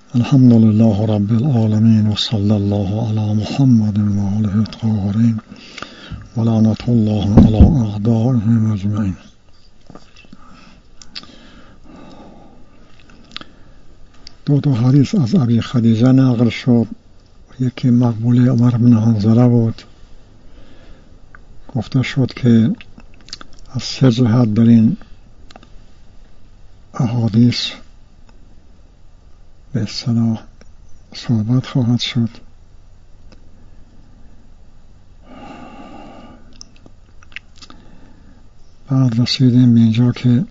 الحمد لله رب العالمين وصلى الله على محمد وآله الطاهرين ولعنة الله على أعدائهم أجمعين. دو حدیث از ابی خدیجه نقل شد. یکی مقبوله عمر بن حنظله بود. گفته شد که از سه جهت در این احادیث به اصطلاح صحبت خواهد شد. بعد رسیدیم به اینجا که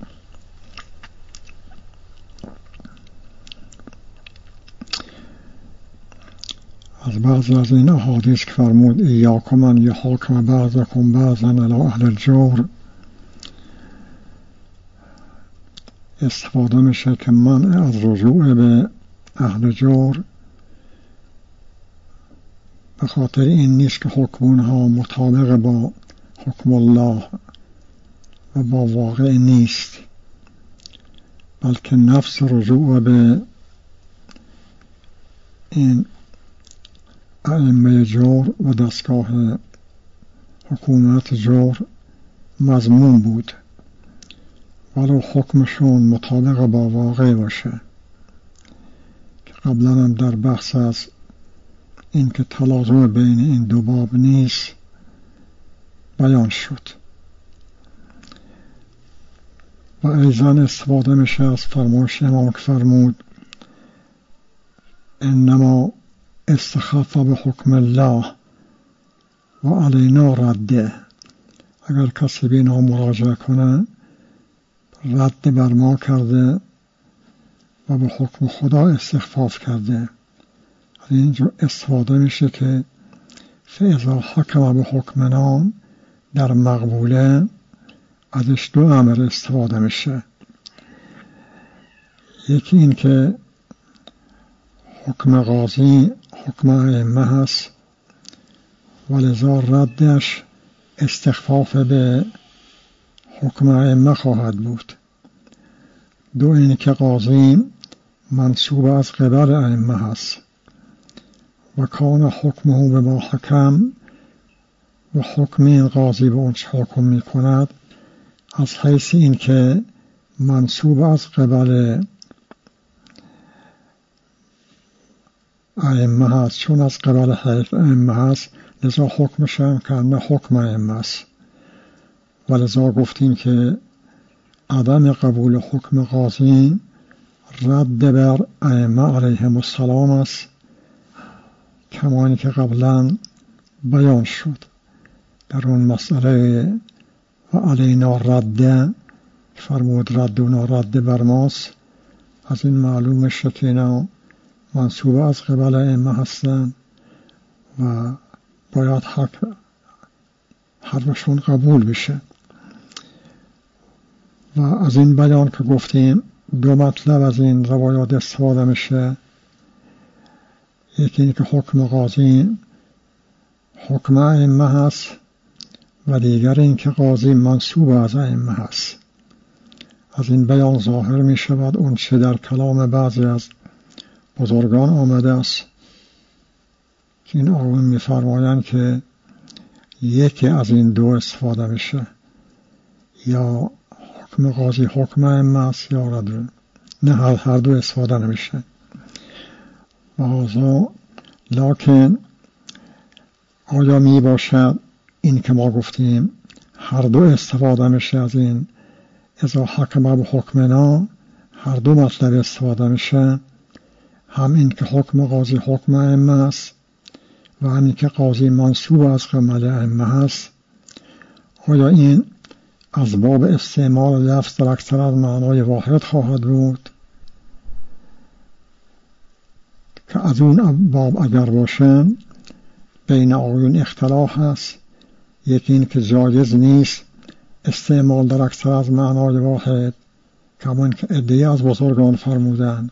از بعضی از این احادیث که فرمود ایاکم ان یحاکم بعضکم بعضا علی اهل الجور، استفاده میشه که منع از رجوع به اهل جور به خاطر این نیست که حکم اونها مطابق با حکم الله و با واقع نیست، بلکه نفس رجوع به این ائمه جور و دستگاه حکومت جور مذموم بود، ولو حکمشون مطابق با واقع باشه. که قبلا هم در بحث از این که تلازم بین این دو باب نیست بیان شد. و ایضا استفاده میشه از فرمایش امام که فرمود انما استخف به حکم الله و علینا رده. اگر کسی به اینا مراجعه کنه رد بر ما کرده و به حکم خدا استخفاف کرده. اینجا استفاده میشه که فاذا حکم به حکمنا در مقبوله ازش دو امر استفاده میشه. یکی این که حکم قاضی حکم ائمه هست ولذا ردش استخفاف به حکم ائمه خواهد بود. دو این که قاضی منصوب از قبل ائمه هست و کان حکمه به ما حکم و حکم این قاضی به اون چه حکم می کند از حیث این که منصوب از قبل ائمه هست، چون از قبل ائمه هست لذا حکمش هم که نه حکم ائمه است. ولذا گفتیم که عدم قبول حکم قاضی رد بر ائمه علیهم السلام است، کمانی که قبلا بیان شد در اون مسئله و علینا رده فرمود رد و نارد بر ماست. از این معلوم میشه که اینا منصوب از قبل ائمه هستن و باید حرفشون قبول بشه. و از این بیان که گفتیم دو مطلب از این روایات استفاده میشه. یکی این که حکم قاضی حکم ائمه هست و دیگر این که قاضی منصوب از ائمه هست. از این بیان ظاهر می شود اون چه در کلام بعضی از بزرگان آمده است که این آقایون می فرمایند که یکی از این دو استفاده میشه، یا حکم قاضی حکم ائمه است یا رد، نه هر دو استفاده نمیشه. لکن آیا می باشد این که ما گفتیم هر دو استفاده میشه از این اذا حکم به حکمنا، هر دو مطلب استفاده میشه، هم این که حکم قاضی حکم ائمه است و همین که قاضی منصوب از قبل ائمه هست. آیا این از باب استعمال لفظ در اکثر از معنای واحد خواهد بود که از اون باب اگر باشه بین آقایون اختلاف هست. یکی این که جایز نیست استعمال در اکثر از معنای واحد کمان که عده‌ای از بزرگان فرمودن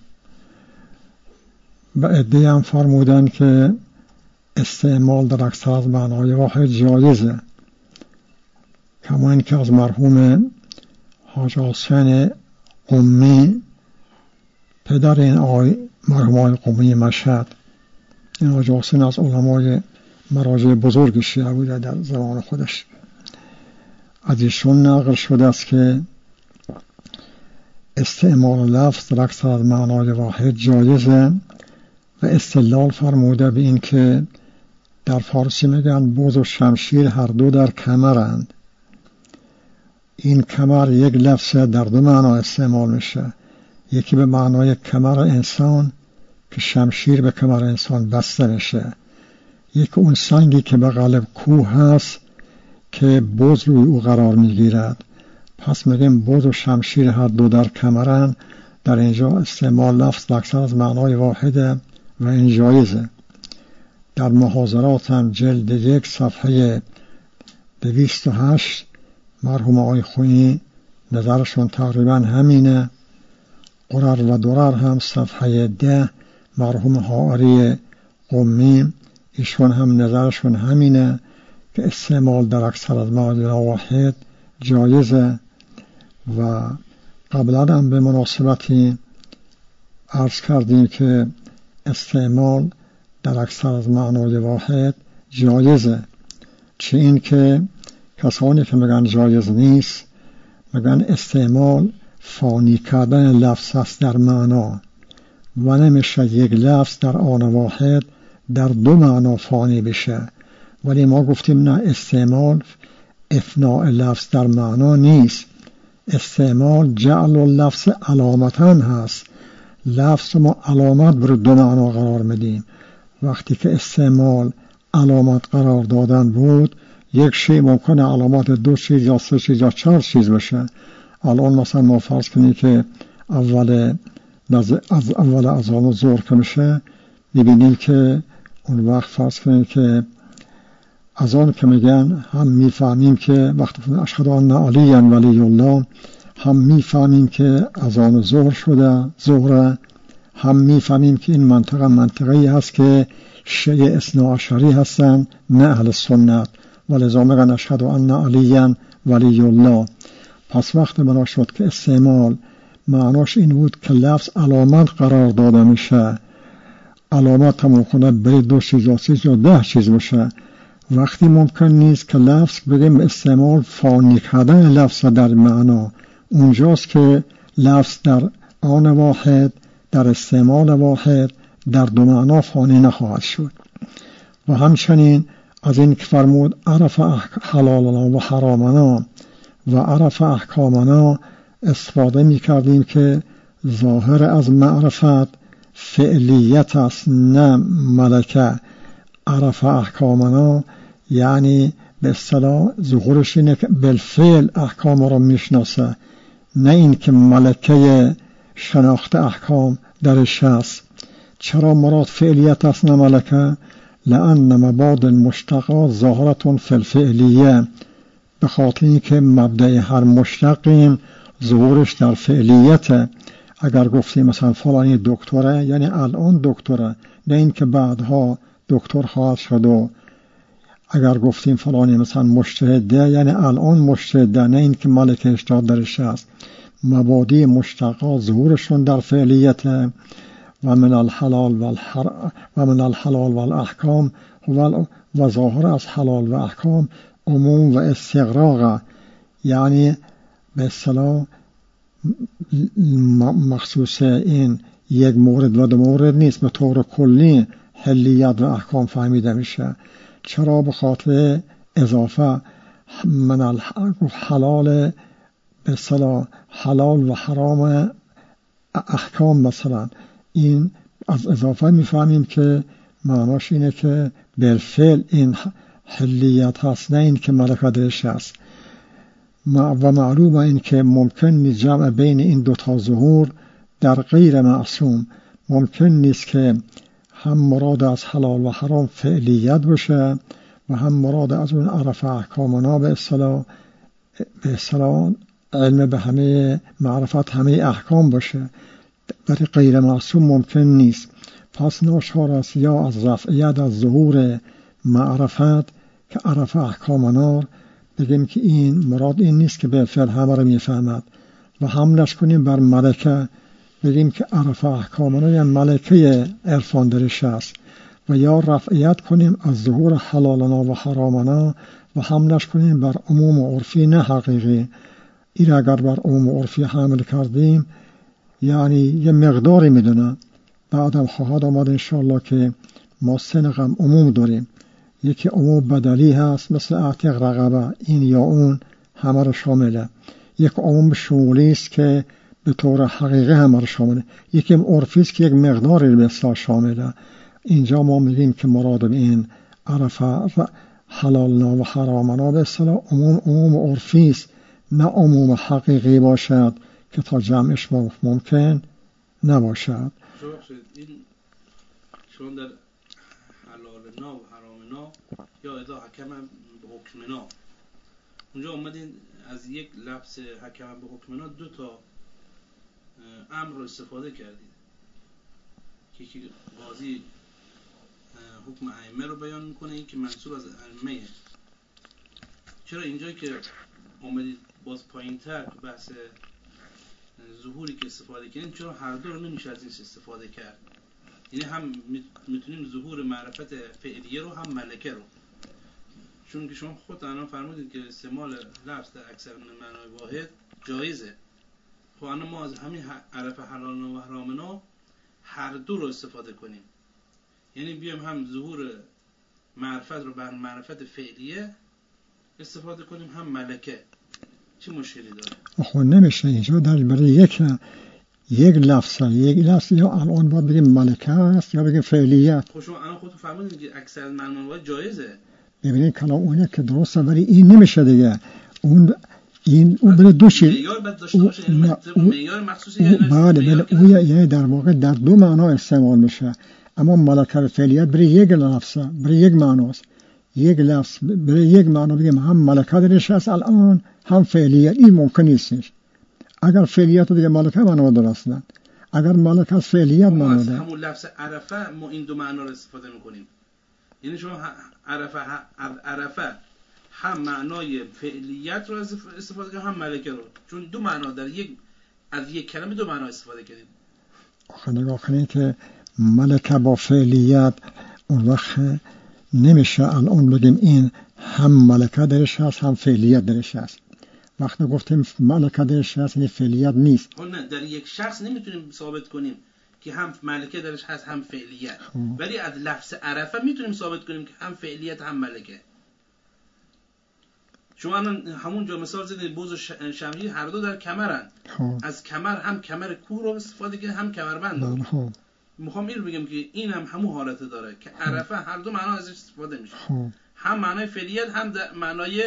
و عده‌ای هم فرمودن که استعمال در اکثر از معنای واحد جایزه، کمان که از مرحوم حاج حسین قمی پدر این آقای مرحوم قمی مشهد. این حاج حسین از علمای مراجع بزرگ شیعه بوده در زمان خودش. از ایشون نقل شده است که استعمال لفظ در اکثر از معنای واحد جایزه و استدلال فرموده به این که در فارسی میگن بز و شمشیر هر دو در کمرند. این کمر یک لفظ در دو معنا استعمال میشه، یکی به معنای کمر انسان که شمشیر به کمر انسان بسته میشه، یکی اون سنگی که به قلب کوه هست که بز روی او قرار میگیرد. پس میگیم بز و شمشیر هر دو در کمرند. در اینجا استعمال لفظ اکثر از معنای واحده و این جایزه. در محاضرات هم جلد 1 صفحه 208 مرحوم آقای خویی نظرشون تقریبا همینه. قرر و درر هم صفحه 10 مرحوم حائری قمی ایشون هم نظرشون همینه که استعمال در اکثر از معنای واحد جایزه. و قبلا هم به مناسبتی عرض کردیم که استعمال در اکثر از معنای واحد جایزه، چه این که کسانی که میگن جایز نیست میگن استعمال فانی کردن لفظ است در معنا و نمیشه یک لفظ در آن واحد در دو معنا فانی بشه. ولی ما گفتیم نه، استعمال افناء لفظ در معنا نیست، استعمال جعل اللفظ علامتاً هست. لفظ ما علامت بر دو معنا قرار میدیم. وقتی که استعمال علامت قرار دادن بود، یک شی ممکنه علامت 2 چیز یا 3 چیز یا 4 چیز بشه. الان مثلا ما فرض کنیم که اول اذان و ظهر که میشه، میبینیم که اون وقت فرض کنیم که اذان که میگن هم میفهمیم که وقتی اشهد ان علی ولی الله، هم میفهمیم که اذان ظهر شده ظهر، هم میفهمیم که این منطقه‌ای هست که شیعه اثنا عشری هستن نه اهل سنت، ولذا میگن اشهد ان علی ولی الله. پس وقت بنا شد که استعمال معناش این بود که لفظ علامت قرار داده میشه، علامت هم ممکنه بری 2 چیز یا 3 یا 10 چیز باشه. وقتی ممکن نیست که لفظ بگیم استعمال فانی کردن لفظ در معنا، اونجاست که لفظ در آن واحد در استعمال واحد در دو معنا فانی نخواهد شد. و همچنین از این که فرمود عرف حلالنا و حرامنا و عرف احکامنا، استفاده می کردیم که ظاهر از معرفت فعلیت است نه ملکه. عرف احکامنا یعنی به اصطلاح ظهورش اینه که بالفعل احکام را میشناسه، نه این که ملکه شناخت احکام درش هست. چرا مراد فعلیت است نه ملکه؟ لأن مباد المشتقات ظاهرة فی الفعلیه، به خاطر اینکه مبدأ هر مشتقیم ظهورش در فعلیته. اگر گفتیم مثلا فلانی دکتره، یعنی الان دکتره، نه این که بعدها دکتر خواهد شد. و اگر گفتیم فلانی مثلا مجتهده، یعنی الان مجتهده، نه این که ملکه اجتهاد درش هست. مبادی مشتقات ظهورشون در فعلیت. و من الحلال والاحکام و ظاهر از حلال و احکام عموم و استغراق، یعنی به اصطلاح مخصوص این یک مورد و دو مورد نیست، به طور کلی حلیت و احکام فهمیده میشه. چرا؟ به خاطر اضافه من الحلال به اصطلاح حلال و حرام احکام. مثلا این از اضافه میفهمیم که معناش اینه که بالفعل این حلیت هست، نه این که ملکه درش هست. و معلومه این که ممکن نیست جمع بین این دوتا ظهور در غیر معصوم. ممکن نیست که هم مراد از حلال و حرام فعلیت باشه و هم مراد از اون عرف احکامنا به اصطلاح علم به همه معرفت همه احکام باشه. برای غیر معصوم ممکن نیست. پس ناشار است یا از رفعیت از ظهور معرفت که عرف احکامنا بگیم که این مراد این نیست که به فعل همه رو میفهمد و حملش کنیم بر ملکه بگیم که عرفه احکامنا یه ملکه عرفان درش هست و یا رفعیت کنیم از ظهور حلالنا و حرامنا و حملش کنیم بر عموم عرفی نه حقیقی. این اگر بر عموم عرفی حمل کردیم یعنی یه مقداری میدونم، بعدم خواهد آمد انشاءالله که ما 3 رقم عموم داریم. یکی عموم بدلی هست مثل اعتق رقبه، این یا اون همه رو شامله. یک عموم شمولی است که به طور حقیقی همه رو شامله. یکی عرفی است که یک مقداری به اصطلاح شامله. اینجا ما میگیم که مراد به این عرفه حلالنا و حرامنا به اصطلاح عموم عرفی است، نه عموم حقیقی باشد که تا جمعش ممکن نباشد. این چون در حلالنا و حرامنا یا اذا حکم به حکمنا، اونجا اومدین از یک لفظ حکم به حکمنا 2 تا امر رو استفاده کردید که قاضی حکم ائمه رو بیان میکنه، این که منصوب از ائمه. چرا اینجا که اومدید باز پایین‌تر بحث ظهوری که استفاده کردیم، چرا هر دو رو نمیشه از این استفاده کرد؟ یعنی هم میتونیم ظهور معرفت فعلیه رو هم ملکه رو، چون که شما خود الان فرمودید که استعمال لفظ در اکثر من معنای واحد جایزه. خب الان ما از همین عرف حلالنا و حرامنا هر دو رو استفاده کنیم، یعنی بیایم هم ظهور معرفت رو بر معرفت فعلیه استفاده کنیم هم ملکه، چه مشکلی داره؟ خب نمیشه اینجا در برای یک لفظ یا الان باید بگیم ملکه است یا بگیم فعلیت. خب شما الان خودتون فرمودید که اکثر معنی جایزه. ببینید کلام اونه که درسته ولی این نمیشه دیگه. اون بله دو چیز معیار باید داشته باشه، معیار مخصوصی بله اون یعنی در واقع در 2 معنا استعمال میشه. اما ملکه فعلیت برای یک لفظ، برای یک معناست. یک لفظ برای یک معنا بگیم هم ملکه درش هست الان هم فعلیت، این ممکن نیستش. اگر فعلیت دیگه ملکه معنا درستن، اگر ملکه از فعلیت معنا داره. همون لفظ عرفه ما این 2 معنا رو استفاده میکنیم. یعنی شما عرفه هم معنای فعلیت رو استفاده کنید هم ملکه رو، چون 2 معنا در از یک کلمه 2 معنا استفاده کردیم. آخه نگاه کنید که ملکه با فعلیت اون وقت نمیشه الان بگیم این هم ملکه درش هست هم فعلیت درش هست. وقتی گفتیم ملکه درش هست یعنی فعلیت نیست. نه در یک شخص نمیتونیم ثابت کنیم که هم ملکه درش هست هم فعلیت، ولی از لفظ عرفه میتونیم ثابت کنیم که هم فعلیت هم ملکه. شما الان همونجا مثال زدید بوز و شمعی هر دو در کمرن. از کمر هم کمر کوه رو استفاده کنید هم کمربند رو. میخوام این رو بگم که این هم همون حالت داره که عرفه هر دو معنا ازش استفاده میشه، هم معنای فعلیت هم معنای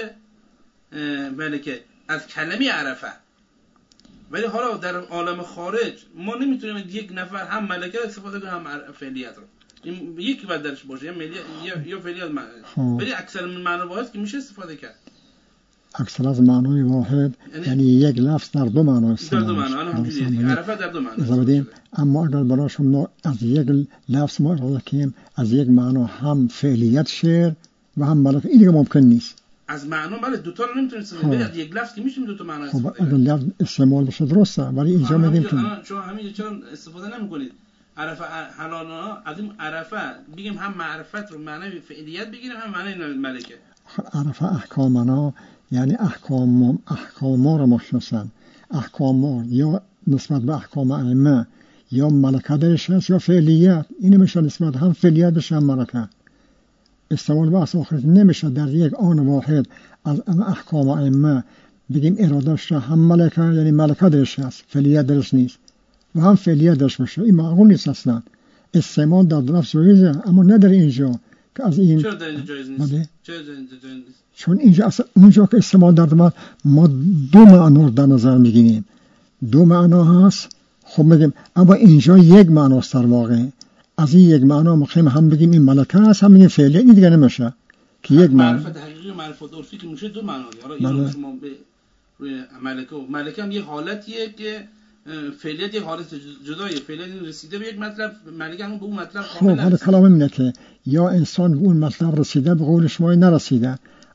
ملکه از کلمه عرفه. ولی حالا در عالم خارج ما نمیتونیم یک نفر هم ملکه استفاده کنه هم فعلیت رو، این یکی باید درش باشه یا فعلیت ولی اکثر من معنی واحد که میشه استفاده کرد. اکثر از معنای واحد یعنی یک لفظ در 2 معنا استفاده در 2 معنا الان همینجوریه، عرفه در 2 معنا. اما اگر براشون ما از یک لفظ ما اراده کنیم از یک معنا هم فعلیت شعر و هم ملکه، این دیگه ممکن نیست. از معنا بله 2 تا رو نمیتونیم استفاده کنیم، از یک لفظ که میشیم 2 تا معنا استفاده کنیم. خب اگر لفظ استعمال بشه درسته، ولی اینجا میگیم که شما همین چرا استفاده نمیکنید؟ عرفه حلالا از این عرفه بگیم هم معرفت رو معنی فعلیت بگیریم هم معنی ملکه. عرفه احکامنا یعنی احکام ما رو مشخصن. احکام ما یا نسبت به احکام ائمه یا ملکه درش هست یا فعلیت، این میشه نسبت هم فعلیت بشه هم ملکه. استعمال بحث آخرت نمیشه در یک آن واحد از احکام ائمه بگیم ارادهش هم ملکه یعنی ملکه درش هست فعلیت درش نیست و هم فعلیت درش باشه، این معقول نیست اصلا. استعمال در لفظ جایزه اما نه در اینجا که از این چرا در اینجا جایز نیست؟ چرا در اینجا جایز نیست؟ چون اینجا اصلا اونجا که استعمال در ما 2 معنا رو در نظر میگیریم، 2 معنا هست. خب میگیم اما اینجا یک معناست در واقع. از این یک معنا میخوایم هم بگیم این ملکه هست هم بگیم فعلیت، این دیگه نمیشه که یک معرفت حقیقی و معرفت عرفی که میشه 2 معنا. حالا اینو شما به روی ملکه هم یه حالتیه که فعلیت یه حالت جداییه، فعلیت رسیده به یک مطلب، ملکه هم به اون مطلب کامل. خب حالا کلام اینه که یا انسان به اون مطلب رسیده به قول شما نرسیده،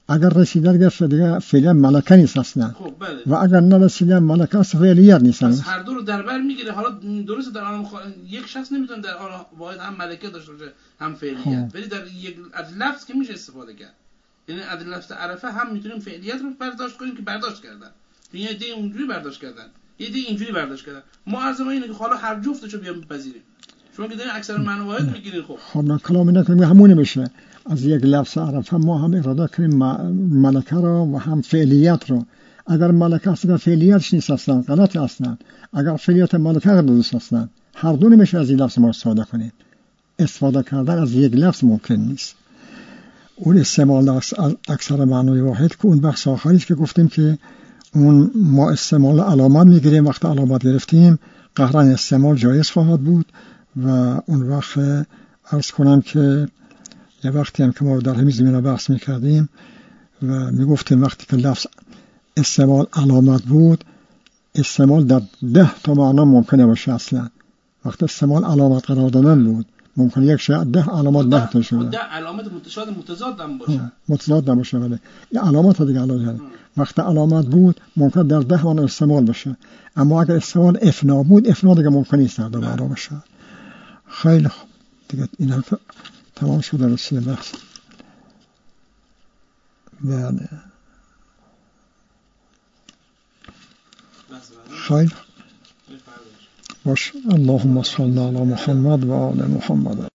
اگر رسیدن دیگه فعلا ملکه نیست اصلا. خب بله. و اگر نرسیدن ملکه است فعلیت نیستن. پس هر دو رو در بر میگیره. حالا درسته در آن یک شخص نمیتونه در آن واحد هم ملکه داشته باشه هم فعلیت، ولی در یک از لفظ که میشه استفاده کرد. یعنی از لفظ عرفه هم میتونیم فعلیت رو برداشت کنیم که برداشت کردن. یه ایده اونجوری برداشت کردن، یه ایده اینجوری برداشت کردن. ما عرض ما اینه که حالا هر جفتشو بیام بپذیریم. شما که دارین اکثر معنا واحد میگیرین. خب نه کلام نکنیم همون نمیشه. از یک لفظ عرفه ما هم اراده کنیم ملکه رو و هم فعلیت رو. اگر ملکه است که فعلیتش نیست اصلا، غلط اصلا. اگر فعلیت ملکه رو دوست اصلا، هر دو نمیشه از این لفظ ما استفاده کنیم. استفاده کردن از یک لفظ ممکن نیست. اون استعمال اکثر معنای واحد که اون بحث آخری است که گفتیم که اون ما استعمال علامت میگیریم. وقت علامت گرفتیم قهرن استعمال جایز خواهد بود و اون وقت عرض کنم که یه وقتی هم که ما در همین زمینه بحث میکردیم و میگفتیم وقتی که لفظ استعمال علامت بود، استعمال در 10 تا معنا ممکنه باشه. اصلا وقت استعمال علامت قرار دادن بود ممکنه یک شاید 10 علامت 10 تا شده. 10 علامت متضاد هم باشه. متضاد هم باشه ولی این علامت دیگه علاوه. وقت علامت بود ممکن در 10 معنا استعمال بشه. اما اگر استعمال افنا بود، افنا دیگه ممکن نیست در معنا باشه. خیلی خوب دیگه این هم تمام شد رسید بحث. بله خیلی باش. اللهم صل علی محمد و آل محمد.